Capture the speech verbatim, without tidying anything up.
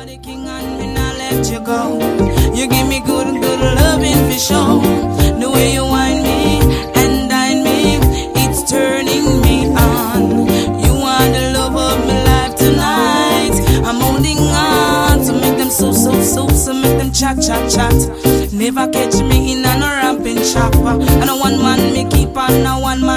the king and me not let you go. You give me good, good loving for sure. The way you wind me and dine me, it's turning me on. You are the love of my life tonight. I'm holding on to make them so, so, so, so make them chat, chat, chat. Never catch me in a no ramping chopper. And a one man me keep on, a one man